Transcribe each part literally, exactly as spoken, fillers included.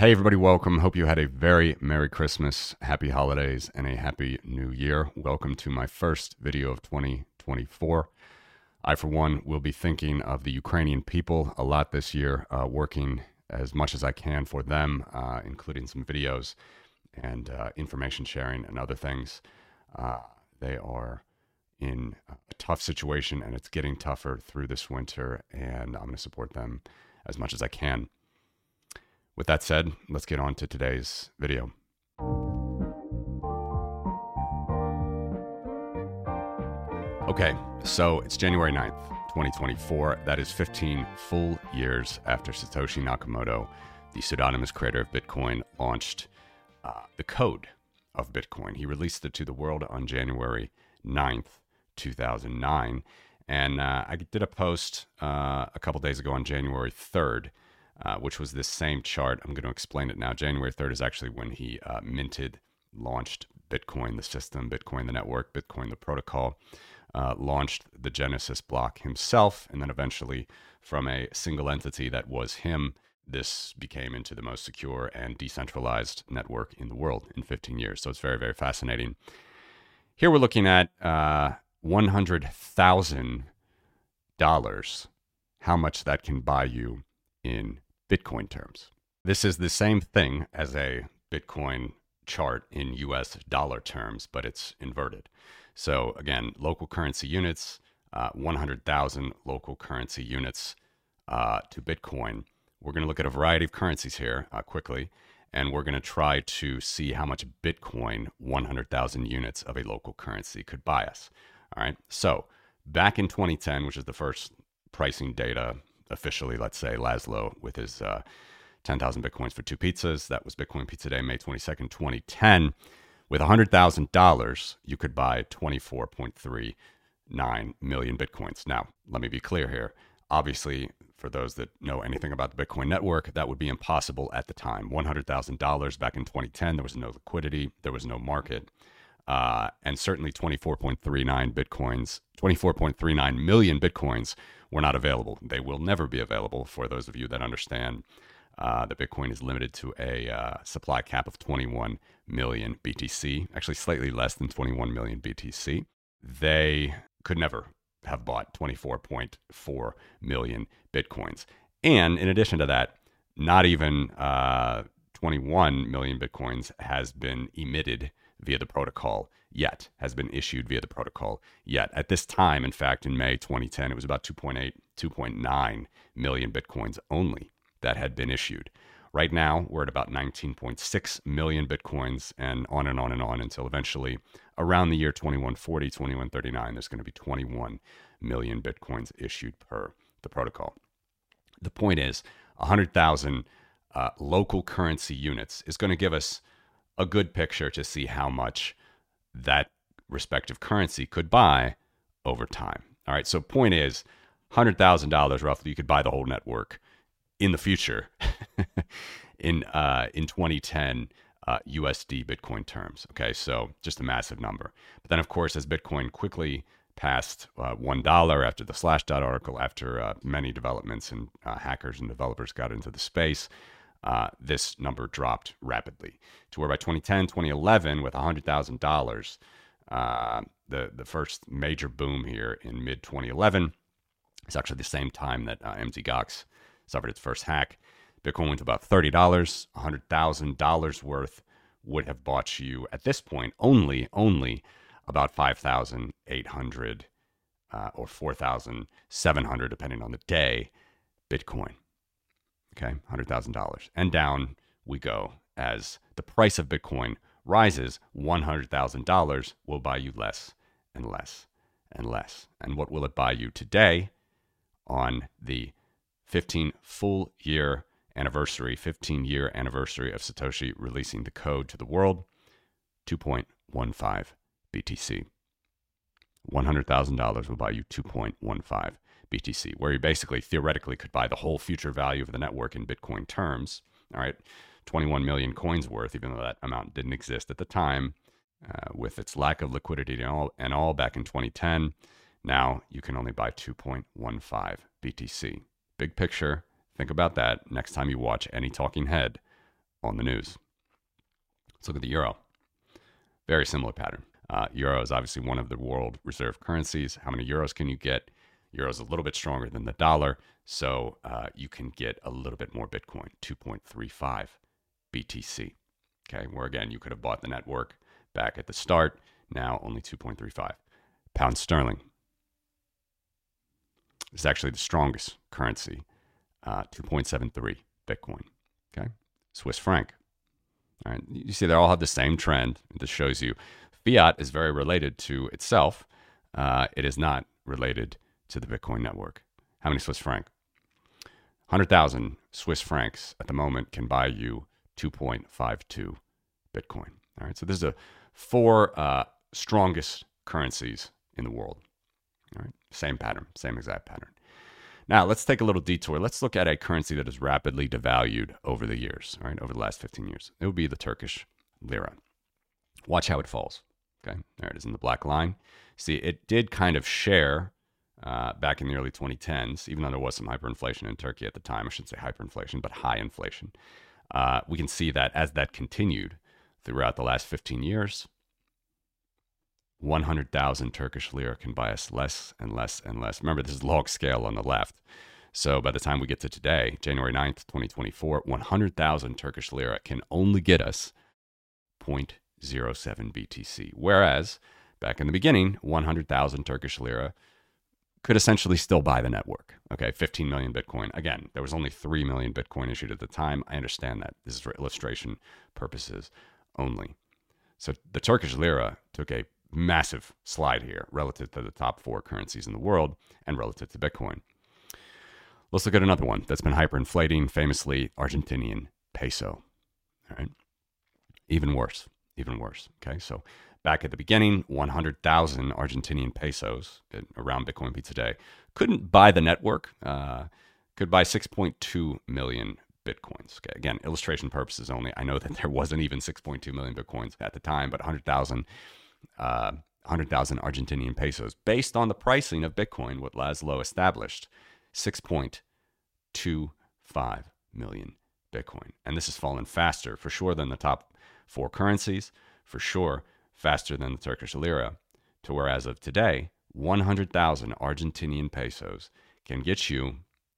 Hey, everybody, welcome. Hope you had a very Merry Christmas, Happy Holidays, and a Happy New Year. Welcome to my first video of twenty twenty-four. I, for one, will be thinking of the Ukrainian people a lot this year, uh, working as much as I can for them, uh, including some videos and uh, information sharing and other things. Uh, they are in a tough situation, and it's getting tougher through this winter, and I'm going to support them as much as I can. With that said, let's get on to today's video. Okay, so it's January ninth, twenty twenty-four. That is fifteen full years after Satoshi Nakamoto, the pseudonymous creator of Bitcoin, launched uh, the code of Bitcoin. He released it to the world on January ninth, two thousand nine. And uh, I did a post uh, a couple days ago on January third, Uh, which was this same chart. I'm going to explain it now. January third is actually when he uh, minted, launched Bitcoin, the system, Bitcoin, the network, Bitcoin, the protocol, uh, launched the Genesis block himself, and then eventually from a single entity that was him, this became into the most secure and decentralized network in the world in fifteen years. So it's very, very fascinating. Here we're looking at uh, one hundred thousand dollars, how much that can buy you in Bitcoin terms. This is the same thing as a Bitcoin chart in U S dollar terms, but it's inverted. So again, local currency units, uh, one hundred thousand local currency units uh, to Bitcoin. We're going to look at a variety of currencies here uh, quickly, and we're going to try to see how much Bitcoin one hundred thousand units of a local currency could buy us. All right. So back in twenty ten, which is the first pricing data officially, let's say, Laszlo with his uh, ten thousand Bitcoins for two pizzas. That was Bitcoin Pizza Day, May twenty-second, twenty ten. With one hundred thousand dollars, you could buy twenty-four point three nine million Bitcoins. Now, let me be clear here. Obviously, for those that know anything about the Bitcoin network, that would be impossible at the time. one hundred thousand dollars back in twenty ten, there was no liquidity, there was no market. Uh, and certainly twenty-four point three nine Bitcoins, twenty-four point three nine million Bitcoins were not available. They will never be available for those of you that understand uh, that Bitcoin is limited to a uh, supply cap of twenty-one million B T C, actually slightly less than twenty-one million B T C. They could never have bought twenty-four point four million Bitcoins. And in addition to that, not even uh, twenty-one million Bitcoins has been emitted via the protocol yet, has been issued via the protocol yet. At this time, in fact, in May twenty ten, it was about two point eight, two point nine million Bitcoins only that had been issued. Right now, we're at about nineteen point six million Bitcoins, and on and on and on until eventually around the year twenty-one forty, twenty-one thirty-nine, there's going to be twenty-one million Bitcoins issued per the protocol. The point is, one hundred thousand uh, local currency units is going to give us a good picture to see how much that respective currency could buy over time. All right, so point is, one hundred thousand dollars roughly, you could buy the whole network in the future in uh, in twenty ten uh, U S D Bitcoin terms. Okay, so just a massive number. But then, of course, as Bitcoin quickly passed uh, one dollar after the Slashdot article, after uh, many developments and uh, hackers and developers got into the space, Uh, this number dropped rapidly to where by twenty ten, twenty eleven, with one hundred thousand dollars, uh, the, the first major boom here in mid twenty eleven, it's actually the same time that uh, M T Gox suffered its first hack. Bitcoin went to about thirty dollars. one hundred thousand dollars worth would have bought you, at this point, only, only about five thousand eight hundred uh, or four thousand seven hundred, depending on the day, Bitcoin. Okay, one hundred thousand dollars. And down we go. As the price of Bitcoin rises, one hundred thousand dollars will buy you less and less and less. And what will it buy you today on the fifteen full year anniversary, fifteen year anniversary of Satoshi releasing the code to the world? two point one five B T C. one hundred thousand dollars will buy you two point one five B T C, where you basically theoretically could buy the whole future value of the network in Bitcoin terms. All right, twenty-one million coins worth, even though that amount didn't exist at the time, uh, with its lack of liquidity and all, and all back in twenty ten. Now you can only buy two point one five B T C. Big picture, think about that next time you watch any talking head on the news. Let's look at the euro. Very similar pattern. Uh, euro is obviously one of the world reserve currencies. How many euros can you get? Euro is a little bit stronger than the dollar, so uh, you can get a little bit more Bitcoin, two point three five B T C. Okay, where again, you could have bought the network back at the start, now only two point three five. Pound sterling is actually the strongest currency, uh, two point seven three Bitcoin. Okay, Swiss franc. All right, you see they all have the same trend. This shows you fiat is very related to itself. Uh, it is not related to the Bitcoin network. How many Swiss franc? one hundred thousand Swiss francs at the moment can buy you two point five two Bitcoin. All right, so this is the four uh, strongest currencies in the world. All right, same pattern, same exact pattern. Now let's take a little detour. Let's look at a currency that has rapidly devalued over the years. All right, over the last fifteen years, it would be the Turkish lira. Watch how it falls. Okay, there it is in the black line. See, it did kind of share uh, back in the early twenty tens, even though there was some hyperinflation in Turkey at the time. I shouldn't say hyperinflation, but high inflation. Uh, we can see that as that continued throughout the last fifteen years, one hundred thousand Turkish lira can buy us less and less and less. Remember, this is log scale on the left. So by the time we get to today, January ninth, twenty twenty-four, one hundred thousand Turkish lira can only get us zero point zero seven B T C. Whereas back in the beginning, one hundred thousand Turkish lira could essentially still buy the network. Okay, fifteen million Bitcoin. Again, there was only three million Bitcoin issued at the time. I understand that. This is for illustration purposes only. So the Turkish lira took a massive slide here relative to the top four currencies in the world and relative to Bitcoin. Let's look at another one that's been hyperinflating, famously Argentinian peso. All right, even worse, even worse. Okay, so back at the beginning, one hundred thousand Argentinian pesos around Bitcoin P today couldn't buy the network, uh, could buy six point two million Bitcoins. Okay, again, illustration purposes only. I know that there wasn't even six point two million Bitcoins at the time, but one hundred thousand uh, one hundred thousand Argentinian pesos based on the pricing of Bitcoin, what Laszlo established, six point two five million Bitcoin. And this has fallen faster for sure than the top four currencies, for sure faster than the Turkish lira, to where as of today, one hundred thousand Argentinian pesos can get you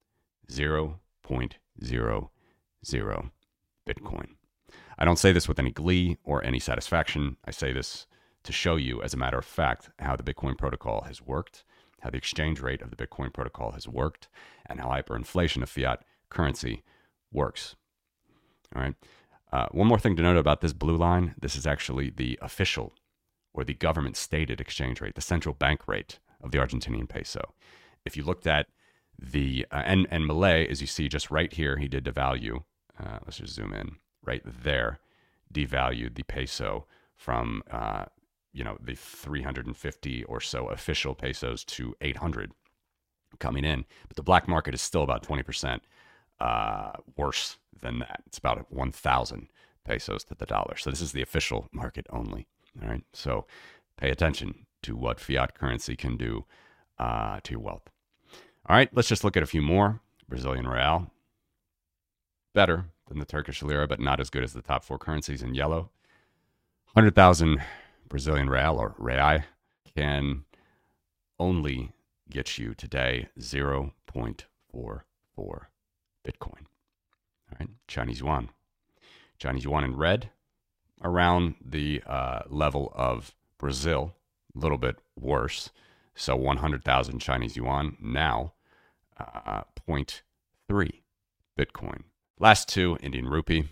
zero point zero zero Bitcoin. I don't say this with any glee or any satisfaction. I say this to show you, as a matter of fact, how the Bitcoin protocol has worked, how the exchange rate of the Bitcoin protocol has worked, and how hyperinflation of fiat currency works. All right. Uh, one more thing to note about this blue line, this is actually the official or the government stated exchange rate, the central bank rate of the Argentinian peso. If you looked at the, uh, and, and Milei, as you see just right here, he did devalue, uh, let's just zoom in, right there, devalued the peso from, uh, you know, the three hundred fifty or so official pesos to eight hundred coming in. But the black market is still about twenty percent uh, worse than that. It's about one thousand pesos to the dollar. So this is the official market only. All right. So pay attention to what fiat currency can do uh, to your wealth. All right. Let's just look at a few more. Brazilian real. Better than the Turkish lira, but not as good as the top four currencies in yellow. one hundred thousand Brazilian real or real can only get you today zero point four four Bitcoin. All right. Chinese yuan. Chinese yuan in red, around the uh, level of Brazil, a little bit worse. So one hundred thousand Chinese yuan, now uh, zero point three Bitcoin. Last two, Indian rupee,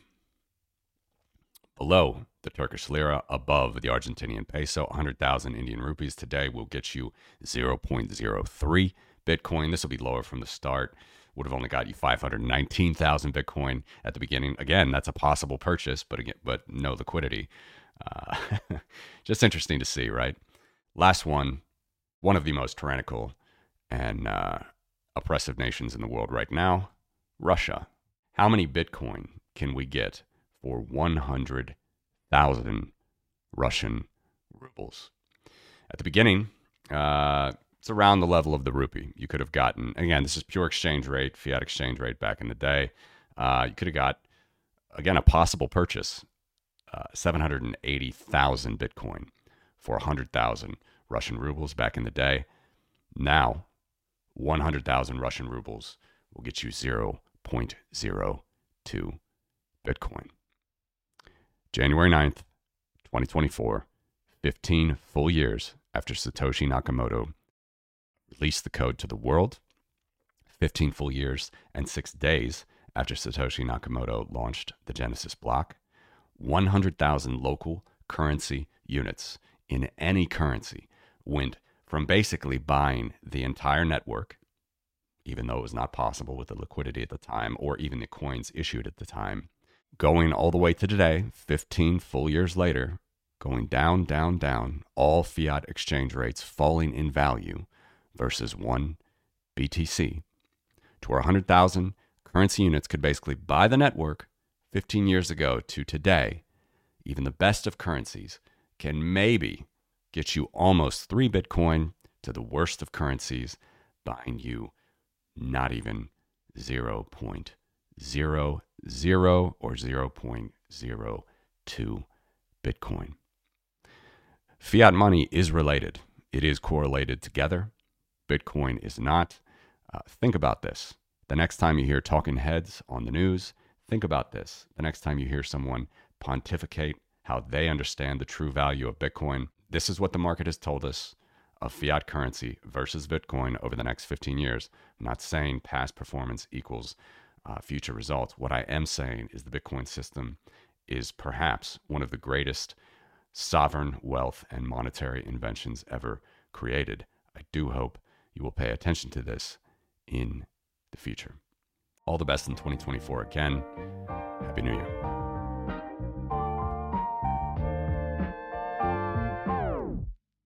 below the Turkish lira, above the Argentinian peso. one hundred thousand Indian rupees today will get you zero point zero three Bitcoin. This will be lower from the start. Would have only got you five hundred nineteen thousand Bitcoin at the beginning. Again, that's a possible purchase, but again, but no liquidity. Uh, just interesting to see, right? Last one, one of the most tyrannical and uh, oppressive nations in the world right now, Russia. How many Bitcoin can we get for one hundred thousand Russian rubles? At the beginning, uh, it's around the level of the rupee. You could have gotten, again, this is pure exchange rate, fiat exchange rate back in the day. Uh, you could have got again, a possible purchase, uh, seven hundred eighty thousand Bitcoin for one hundred thousand Russian rubles back in the day. Now, one hundred thousand Russian rubles will get you zero point zero two Bitcoin. January ninth, twenty twenty-four, fifteen full years after Satoshi Nakamoto released the code to the world, fifteen full years and six days after Satoshi Nakamoto launched the Genesis block, one hundred thousand local currency units in any currency went from basically buying the entire network, even though it was not possible with the liquidity at the time or even the coins issued at the time, going all the way to today, fifteen full years later, going down, down, down, all fiat exchange rates falling in value versus one B T C, to where one hundred thousand currency units could basically buy the network fifteen years ago to today. Even the best of currencies can maybe get you almost three Bitcoin, to the worst of currencies buying you not even zero point zero zero or zero point zero two Bitcoin. Fiat money is related. It is correlated together. Bitcoin is not. Uh, think about this. The next time you hear talking heads on the news, think about this. The next time you hear someone pontificate how they understand the true value of Bitcoin, this is what the market has told us of fiat currency versus Bitcoin over the next fifteen years. I'm not saying past performance equals uh, future results. What I am saying is the Bitcoin system is perhaps one of the greatest sovereign wealth and monetary inventions ever created. I do hope you will pay attention to this in the future. All the best in twenty twenty-four again. Happy New Year.